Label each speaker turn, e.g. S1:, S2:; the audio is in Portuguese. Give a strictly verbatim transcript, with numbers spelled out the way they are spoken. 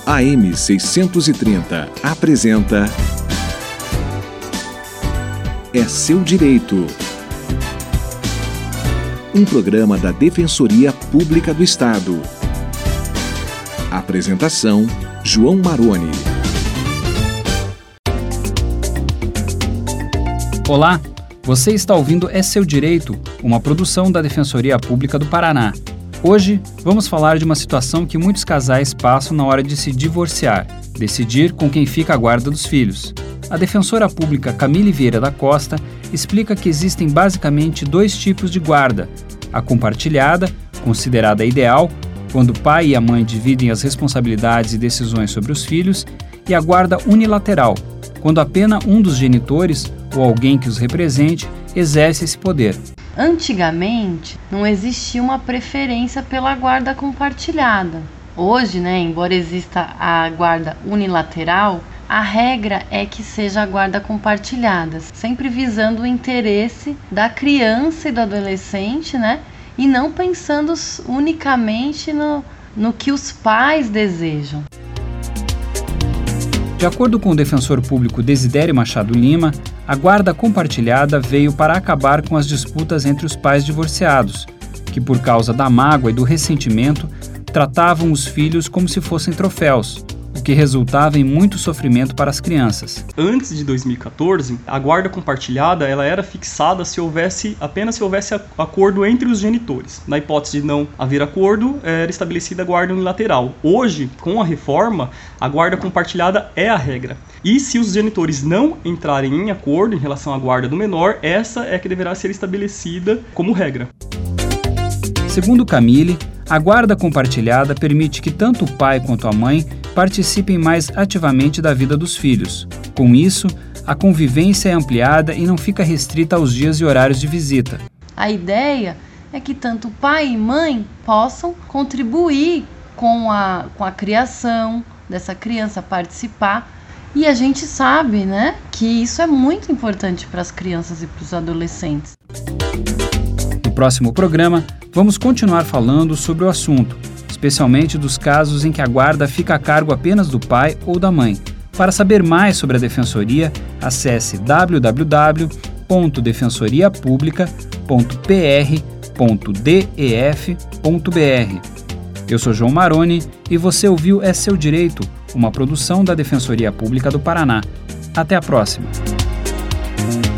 S1: A M seiscentos e trinta apresenta É Seu Direito. Um programa da Defensoria Pública do Estado. Apresentação: João Maroni.
S2: Olá, você está ouvindo É Seu Direito, uma produção da Defensoria Pública do Paraná. Hoje, vamos falar de uma situação que muitos casais passam na hora de se divorciar, decidir com quem fica a guarda dos filhos. A defensora pública Camille Vieira da Costa explica que existem basicamente dois tipos de guarda: a compartilhada, considerada ideal, quando o pai e a mãe dividem as responsabilidades e decisões sobre os filhos, e a guarda unilateral, quando apenas um dos genitores ou alguém que os represente exerce esse poder.
S3: Antigamente, não existia uma preferência pela guarda compartilhada. Hoje, né, embora exista a guarda unilateral, a regra é que seja a guarda compartilhada, sempre visando o interesse da criança e do adolescente, né, e não pensando unicamente no, no que os pais desejam.
S2: De acordo com o defensor público Desidério Machado Lima, a guarda compartilhada veio para acabar com as disputas entre os pais divorciados, que por causa da mágoa e do ressentimento, tratavam os filhos como se fossem troféus, o que resultava em muito sofrimento para as crianças.
S4: Antes de dois mil e catorze, a guarda compartilhada ela era fixada se houvesse, apenas se houvesse acordo entre os genitores. Na hipótese de não haver acordo, era estabelecida a guarda unilateral. Hoje, com a reforma, a guarda compartilhada é a regra. E se os genitores não entrarem em acordo em relação à guarda do menor, essa é que deverá ser estabelecida como regra.
S2: Segundo Camille, a guarda compartilhada permite que tanto o pai quanto a mãe participem mais ativamente da vida dos filhos. Com isso, a convivência é ampliada e não fica restrita aos dias e horários de visita.
S3: A ideia é que tanto pai e mãe possam contribuir com a, com a criação dessa criança, participar. E a gente sabe, né, que isso é muito importante para as crianças e para os adolescentes.
S2: No próximo programa, vamos continuar falando sobre o assunto, especialmente dos casos em que a guarda fica a cargo apenas do pai ou da mãe. Para saber mais sobre a Defensoria, acesse w w w ponto defensoria publica ponto p r ponto d e f ponto b r. Eu sou João Maroni e você ouviu É Seu Direito, uma produção da Defensoria Pública do Paraná. Até a próxima!